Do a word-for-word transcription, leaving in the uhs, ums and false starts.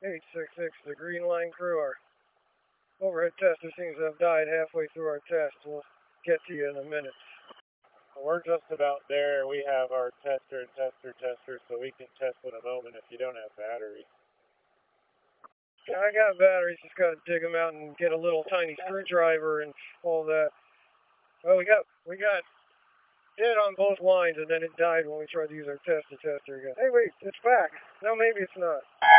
eight six six, the Green Line crew. Our overhead tester seems to have died halfway through our test. We'll get to you in a minute. We're just about there. We have our tester, tester, tester, so we can test in a moment if you don't have batteries. I got batteries, just gotta dig them out and get a little tiny screwdriver and all that. Well, we got, we got dead on both lines, and then it died when we tried to use our tester tester again. Hey, wait, it's back. No, maybe it's not.